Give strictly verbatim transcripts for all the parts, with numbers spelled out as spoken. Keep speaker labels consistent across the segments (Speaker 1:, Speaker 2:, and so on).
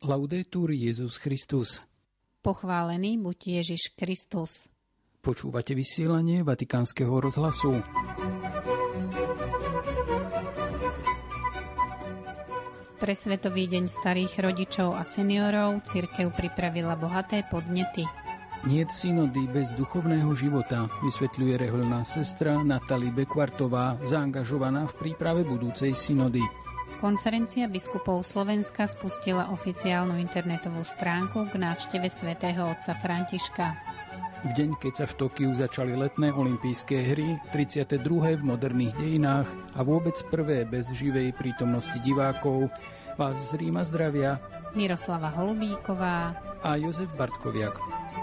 Speaker 1: Laudetur Jesus Christus.
Speaker 2: Pochválený buď Ježiš Kristus.
Speaker 1: Počúvate vysielanie Vatikánskeho rozhlasu.
Speaker 2: Pre Svetový deň starých rodičov a seniorov cirkev pripravila bohaté podnety.
Speaker 1: Niet synody bez duchovného života, vysvetľuje rehoľná sestra Natalie Bekvartová, zaangažovaná v príprave budúcej synody.
Speaker 2: Konferencia biskupov Slovenska spustila oficiálnu internetovú stránku k návšteve svätého otca Františka.
Speaker 1: V deň, keď sa v Tokiu začali letné olympijské hry, tridsiate druhé v moderných dejinách a vôbec prvé bez živej prítomnosti divákov, vás z Ríma zdravia
Speaker 2: Miroslava Holubíková
Speaker 1: a Jozef Bartkoviak.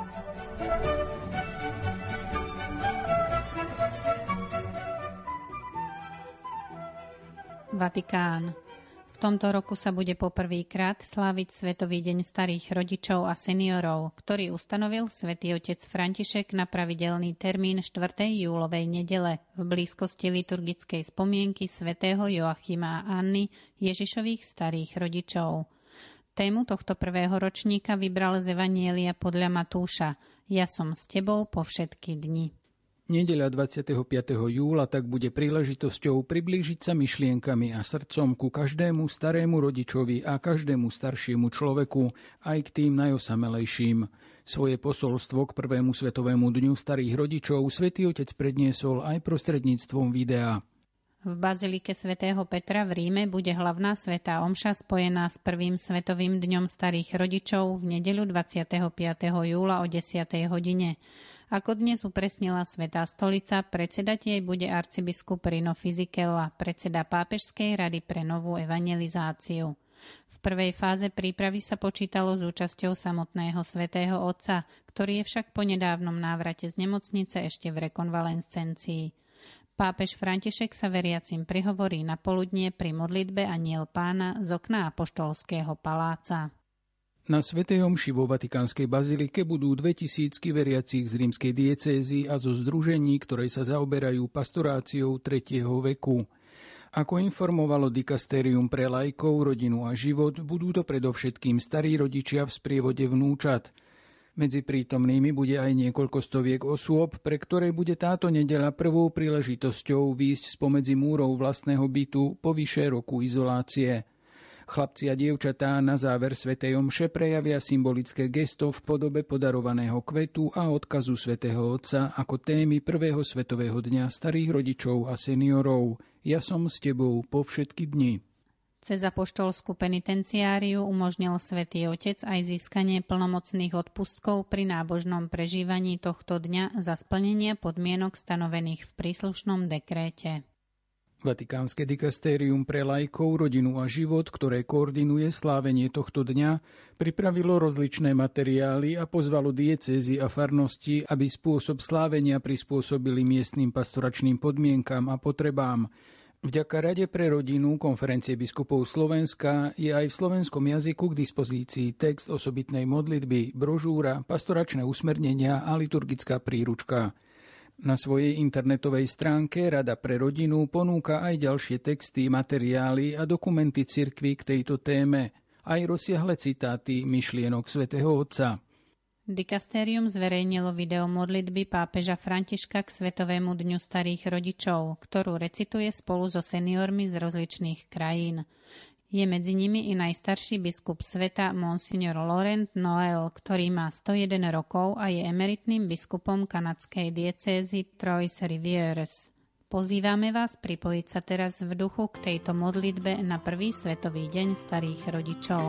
Speaker 2: Vatikán. V tomto roku sa bude poprvýkrát sláviť Svetový deň starých rodičov a seniorov, ktorý ustanovil svätý otec František na pravidelný termín štvrtej júlovej nedele v blízkosti liturgickej spomienky svätého Joachima a Anny, Ježišových starých rodičov. Tému tohto prvého ročníka vybral z Evanjelia podľa Matúša: Ja som s tebou po všetky dni.
Speaker 1: Nedeľa dvadsiateho piateho júla tak bude príležitosťou priblížiť sa myšlienkami a srdcom ku každému starému rodičovi a každému staršiemu človeku, aj k tým najosamelejším. Svoje posolstvo k prvému svetovému dňu starých rodičov svätý otec predniesol aj prostredníctvom videa.
Speaker 2: V bazilike svätého Petra v Ríme bude hlavná svätá omša spojená s prvým svetovým dňom starých rodičov v nedeľu dvadsiateho piateho júla o desiatej hodine. Ako dnes upresnila Svätá stolica, predsedať jej bude arcibiskup Rino Fisichella, predseda Pápežskej rady pre novú evangelizáciu. V prvej fáze prípravy sa počítalo s účasťou samotného svätého Otca, ktorý je však po nedávnom návrate z nemocnice ešte v rekonvalescencii. Pápež František sa veriacim prihovorí na poludnie pri modlitbe Anjel Pána z okna apoštolského paláca.
Speaker 1: Na svätej omši vo Vatikánskej bazilike budú dvetisícky veriacich z rímskej diecézy a zo združení, ktoré sa zaoberajú pastoráciou tretieho veku. Ako informovalo dikastérium pre laikov, rodinu a život, budú to predovšetkým starí rodičia v sprievode vnúčat. Medzi prítomnými bude aj niekoľko stoviek osôb, pre ktoré bude táto nedeľa prvou príležitosťou výjsť spomedzi múrov vlastného bytu po vyše roku izolácie. Chlapci a dievčatá na záver svätej omše prejavia symbolické gesto v podobe podarovaného kvetu a odkazu svätého Otca ako témy prvého svetového dňa starých rodičov a seniorov. Ja som s tebou po všetky dni.
Speaker 2: Cez apoštolskú penitenciáriu umožnil svätý Otec aj získanie plnomocných odpustkov pri nábožnom prežívaní tohto dňa za splnenie podmienok stanovených v príslušnom dekréte.
Speaker 1: Vatikánske dikastérium pre laikov, rodinu a život, ktoré koordinuje slávenie tohto dňa, pripravilo rozličné materiály a pozvalo diecézy a farnosti, aby spôsob slávenia prispôsobili miestnym pastoračným podmienkam a potrebám. Vďaka Rade pre rodinu Konferencie biskupov Slovenska je aj v slovenskom jazyku k dispozícii text osobitnej modlitby, brožúra, pastoračné usmernenia a liturgická príručka. Na svojej internetovej stránke Rada pre rodinu ponúka aj ďalšie texty, materiály a dokumenty cirkvi k tejto téme, aj rozsiahle citáty myšlienok svätého Otca.
Speaker 2: Dikastérium zverejnilo video modlitby pápeža Františka k Svetovému dňu starých rodičov, ktorú recituje spolu so seniormi z rozličných krajín. Je medzi nimi i najstarší biskup sveta Monsignor Laurent Noel, ktorý má sto jeden rokov a je emeritným biskupom kanadskej diecézy Trois-Rivières. Pozývame vás pripojiť sa teraz v duchu k tejto modlitbe na prvý svetový deň starých rodičov.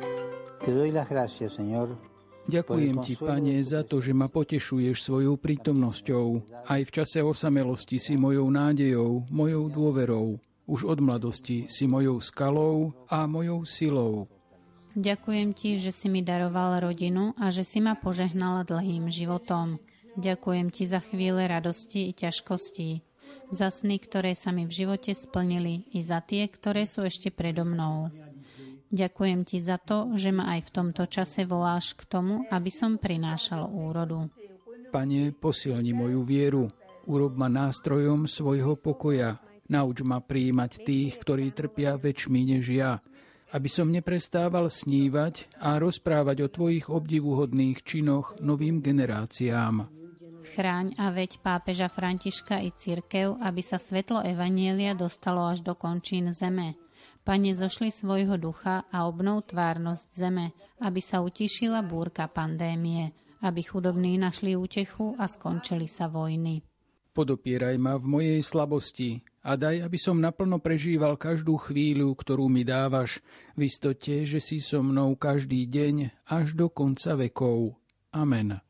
Speaker 3: Te doy las gracias, Señor.
Speaker 1: Ďakujem ti, Pane, za to, že ma potešuješ svojou prítomnosťou. Aj v čase osamelosti si mojou nádejou, mojou dôverou. Už od mladosti si mojou skalou a mojou silou.
Speaker 2: Ďakujem ti, že si mi daroval rodinu a že si ma požehnal dlhým životom. Ďakujem ti za chvíle radosti i ťažkostí, za sny, ktoré sa mi v živote splnili i za tie, ktoré sú ešte predo mnou. Ďakujem ti za to, že ma aj v tomto čase voláš k tomu, aby som prinášal úrodu.
Speaker 1: Pane, posilni moju vieru, urob ma nástrojom svojho pokoja, nauč ma prijímať tých, ktorí trpia väčšmi než ja, aby som neprestával snívať a rozprávať o tvojich obdivuhodných činoch novým generáciám.
Speaker 2: Chráň a veď pápeža Františka i cirkev, aby sa svetlo evanjelia dostalo až do končín zeme. Pane, zošli svojho ducha a obnov tvárnosť zeme, aby sa utišila búrka pandémie, aby chudobní našli útechu a skončili sa vojny.
Speaker 1: Podopieraj ma v mojej slabosti a daj, aby som naplno prežíval každú chvíľu, ktorú mi dávaš, v istote, že si so mnou každý deň až do konca vekov. Amen.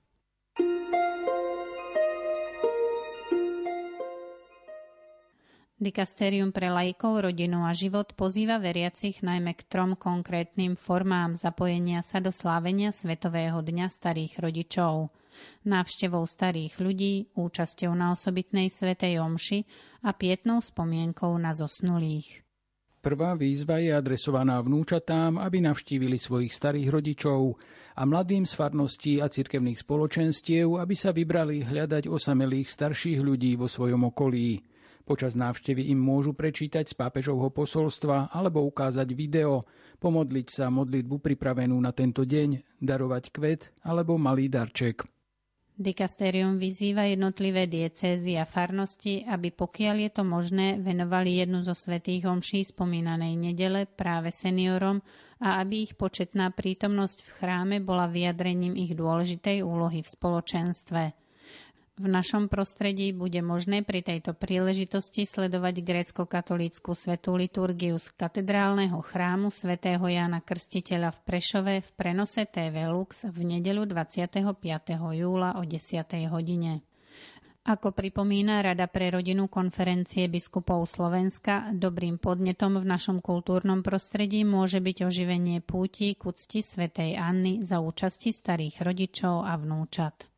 Speaker 2: Dikastérium pre laikov, rodinu a život pozýva veriacich najmä k trom konkrétnym formám zapojenia sa do slávenia Svetového dňa starých rodičov. Návštevou starých ľudí, účasťou na osobitnej svätej omši a pietnou spomienkou na zosnulých.
Speaker 1: Prvá výzva je adresovaná vnúčatám, aby navštívili svojich starých rodičov a mladým z farností a cirkevných spoločenstiev, aby sa vybrali hľadať osamelých starších ľudí vo svojom okolí. Počas návštevy im môžu prečítať z pápežovho posolstva alebo ukázať video, pomodliť sa modlitbu pripravenú na tento deň, darovať kvet alebo malý darček.
Speaker 2: Dikastérium vyzýva jednotlivé diecézy a farnosti, aby pokiaľ je to možné, venovali jednu zo svätých omší spomínanej nedele práve seniorom a aby ich početná prítomnosť v chráme bola vyjadrením ich dôležitej úlohy v spoločenstve. V našom prostredí bude možné pri tejto príležitosti sledovať grécko-katolícku svätú liturgiu z katedrálneho chrámu svätého Jána Krstiteľa v Prešove v prenose té vé Lux v nedeľu dvadsiateho piateho júla o desiatej hodine. Ako pripomína Rada pre rodinu konferencie biskupov Slovenska, dobrým podnetom v našom kultúrnom prostredí môže byť oživenie púti k úcti svätej Anny za účasti starých rodičov a vnúčat.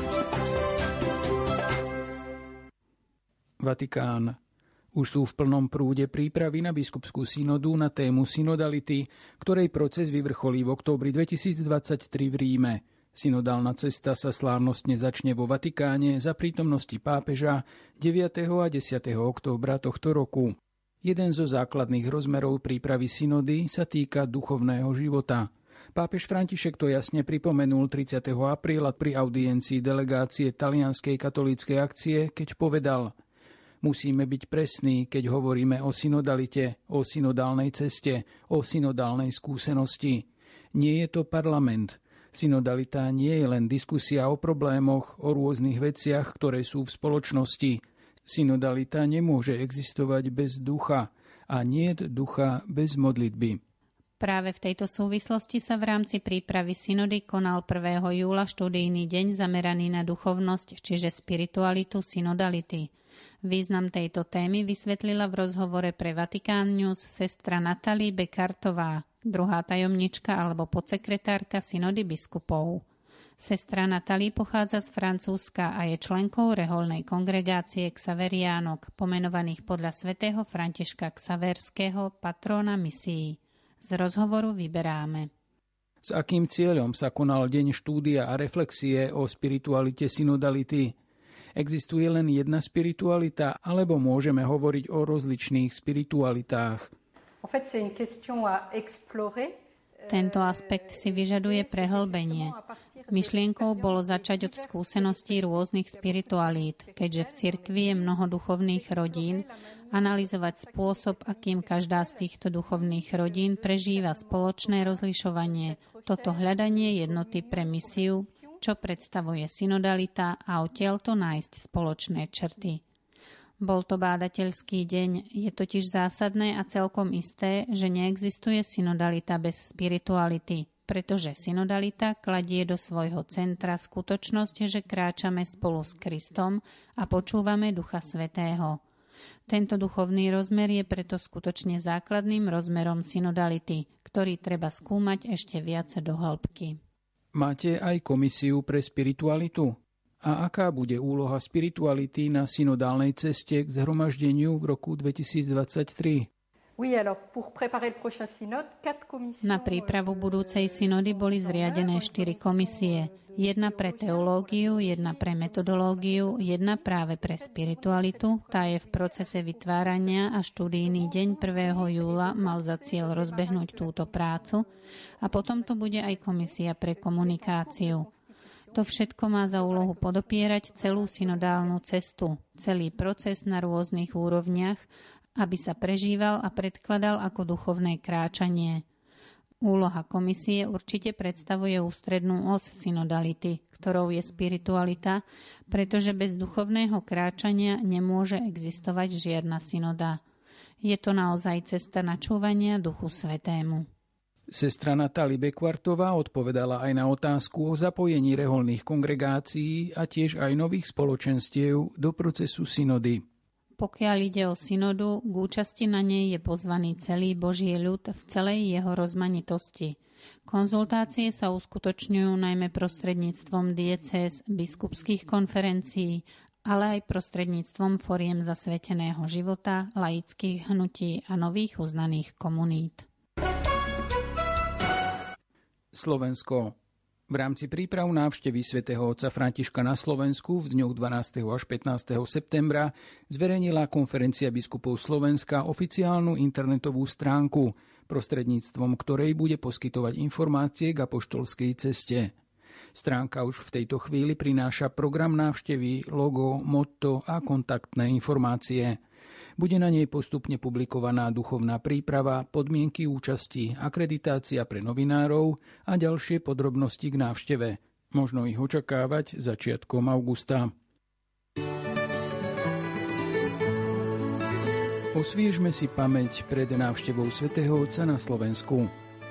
Speaker 1: Vatikán. Už sú v plnom prúde prípravy na biskupskú synodu na tému synodality, ktorej proces vyvrcholí v októbri dvetisícdvadsaťtri v Ríme. Synodálna cesta sa slávnostne začne vo Vatikáne za prítomnosti pápeža deviateho a desiateho októbra tohto roku. Jeden zo základných rozmerov prípravy synody sa týka duchovného života. Pápež František to jasne pripomenul tridsiateho apríla pri audiencii delegácie Talianskej katolíckej akcie, keď povedal: Musíme byť presní, keď hovoríme o synodalite, o synodálnej ceste, o synodálnej skúsenosti. Nie je to parlament. Synodalita nie je len diskusia o problémoch, o rôznych veciach, ktoré sú v spoločnosti. Synodalita nemôže existovať bez ducha a niet ducha bez modlitby.
Speaker 2: Práve v tejto súvislosti sa v rámci prípravy synody konal prvého júla študijný deň zameraný na duchovnosť, čiže spiritualitu synodality. Význam tejto témy vysvetlila v rozhovore pre Vatikán News sestra Natalie Bekartová, druhá tajomnička alebo podsekretárka synody biskupov. Sestra Natalie pochádza z Francúzska a je členkou reholnej kongregácie Xaveriánok, pomenovaných podľa svätého Františka Xaverského, patróna misií. Z rozhovoru vyberáme.
Speaker 1: S akým cieľom sa konal deň štúdia a reflexie o spiritualite synodality? Existuje len jedna spiritualita, alebo môžeme hovoriť o rozličných spiritualitách?
Speaker 2: Tento aspekt si vyžaduje prehlbenie. Myšlienkou bolo začať od skúseností rôznych spiritualít, keďže v cirkvi je mnoho duchovných rodín, analyzovať spôsob, akým každá z týchto duchovných rodín prežíva spoločné rozlišovanie, toto hľadanie jednoty pre misiu, čo predstavuje synodalita a odtiaľto nájsť spoločné črty. Bol to bádateľský deň, je totiž zásadné a celkom isté, že neexistuje synodalita bez spirituality, pretože synodalita kladie do svojho centra skutočnosť, že kráčame spolu s Kristom a počúvame Ducha Svätého. Tento duchovný rozmer je preto skutočne základným rozmerom synodality, ktorý treba skúmať ešte viac do hĺbky.
Speaker 1: Máte aj komisiu pre spiritualitu? A aká bude úloha spirituality na synodálnej ceste k zhromaždeniu v roku dvetisícdvadsaťtri?
Speaker 2: Na prípravu budúcej synody boli zriadené štyri komisie. Jedna pre teológiu, jedna pre metodológiu, jedna práve pre spiritualitu. Tá je v procese vytvárania a študijný deň prvého júla mal za cieľ rozbehnúť túto prácu. A potom tu bude aj komisia pre komunikáciu. To všetko má za úlohu podopierať celú synodálnu cestu, celý proces na rôznych úrovniach, aby sa prežíval a predkladal ako duchovné kráčanie. Úloha komisie určite predstavuje ústrednú os synodality, ktorou je spiritualita, pretože bez duchovného kráčania nemôže existovať žiadna synoda. Je to naozaj cesta načúvania Duchu Svätému.
Speaker 1: Sestra Natália Bekvartová odpovedala aj na otázku o zapojení reholných kongregácií a tiež aj nových spoločenstiev do procesu synody.
Speaker 2: Pokiaľ ide o synodu, k účasti na nej je pozvaný celý Boží ľud v celej jeho rozmanitosti. Konzultácie sa uskutočňujú najmä prostredníctvom diecéz, biskupských konferencií, ale aj prostredníctvom foriem zasveteného života, laických hnutí a nových uznaných komunít.
Speaker 1: Slovensko. V rámci príprav návštevy svätého otca Františka na Slovensku v dňoch dvanásteho až pätnásteho septembra zverejnila Konferencia biskupov Slovenska oficiálnu internetovú stránku, prostredníctvom ktorej bude poskytovať informácie k apoštolskej ceste. Stránka už v tejto chvíli prináša program návštevy, logo, motto a kontaktné informácie. Bude na nej postupne publikovaná duchovná príprava, podmienky účasti, akreditácia pre novinárov a ďalšie podrobnosti k návšteve. Možno ich očakávať začiatkom augusta. Osviežme si pamäť pred návštevou svätého Otca na Slovensku.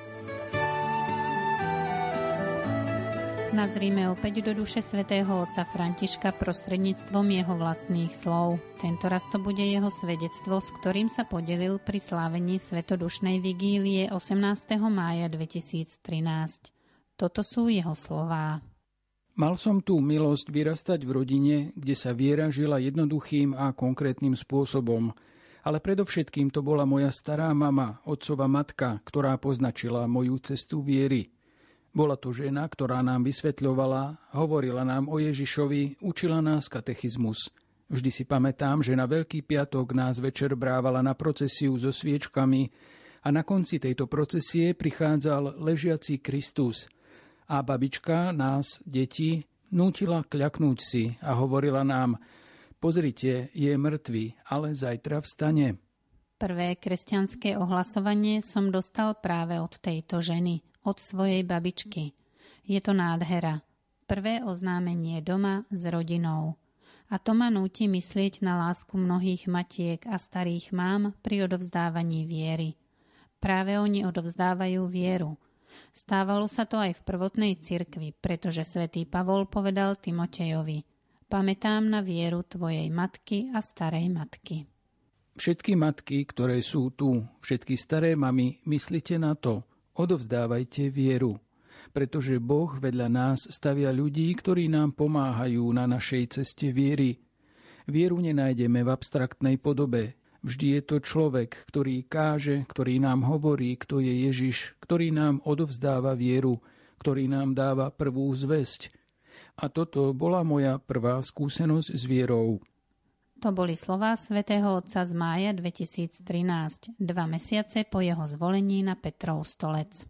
Speaker 2: Nazrime opäť do duše svätého otca Františka prostredníctvom jeho vlastných slov. Tento raz to bude jeho svedectvo, s ktorým sa podelil pri slávení svetodušnej vigílie osemnásteho mája dvetisíctrinásť. Toto sú jeho slová.
Speaker 1: Mal som tú milosť vyrastať v rodine, kde sa viera žila jednoduchým a konkrétnym spôsobom. Ale predovšetkým to bola moja stará mama, otcova matka, ktorá poznačila moju cestu viery. Bola to žena, ktorá nám vysvetľovala, hovorila nám o Ježišovi, učila nás katechizmus. Vždy si pamätám, že na Veľký piatok nás večer brávala na procesiu so sviečkami a na konci tejto procesie prichádzal ležiaci Kristus. A babička nás, deti, nútila kľaknúť si a hovorila nám: pozrite, je mŕtvy, ale zajtra vstane.
Speaker 2: Prvé kresťanské ohlasovanie som dostal práve od tejto ženy, od svojej babičky. Je to nádhera. Prvé oznámenie doma s rodinou. A to ma núti myslieť na lásku mnohých matiek a starých mám pri odovzdávaní viery. Práve oni odovzdávajú vieru. Stávalo sa to aj v prvotnej cirkvi, pretože svätý Pavol povedal Timotejovi: pamätám na vieru tvojej matky a starej matky.
Speaker 1: Všetky matky, ktoré sú tu, všetky staré mamy, myslite na to. Odovzdávajte vieru, pretože Boh vedľa nás stavia ľudí, ktorí nám pomáhajú na našej ceste viery. Vieru nenájdeme v abstraktnej podobe. Vždy je to človek, ktorý káže, ktorý nám hovorí, kto je Ježiš, ktorý nám odovzdáva vieru, ktorý nám dáva prvú zvesť. A toto bola moja prvá skúsenosť s vierou.
Speaker 2: To boli slová svätého otca z mája dvetisíctrinásť, dva mesiace po jeho zvolení na Petrov stolec.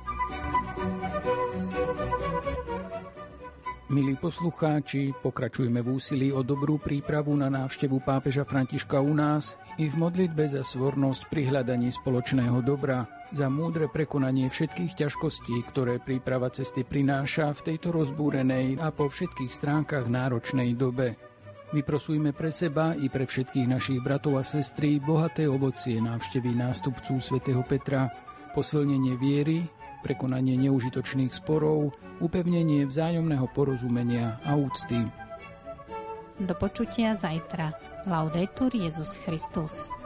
Speaker 1: Milí poslucháči, pokračujme v úsilí o dobrú prípravu na návštevu pápeža Františka u nás i v modlitbe za svornosť pri hľadaní spoločného dobra, za múdre prekonanie všetkých ťažkostí, ktoré príprava cesty prináša v tejto rozbúrenej a po všetkých stránkach náročnej dobe. Vyprosujme pre seba i pre všetkých našich bratov a sestry bohaté ovocie návštevy nástupcu svätého Petra, posilnenie viery, prekonanie neužitočných sporov, upevnenie vzájomného porozumenia a úcty.
Speaker 2: Do počutia zajtra. Laudetur Jesus Christus.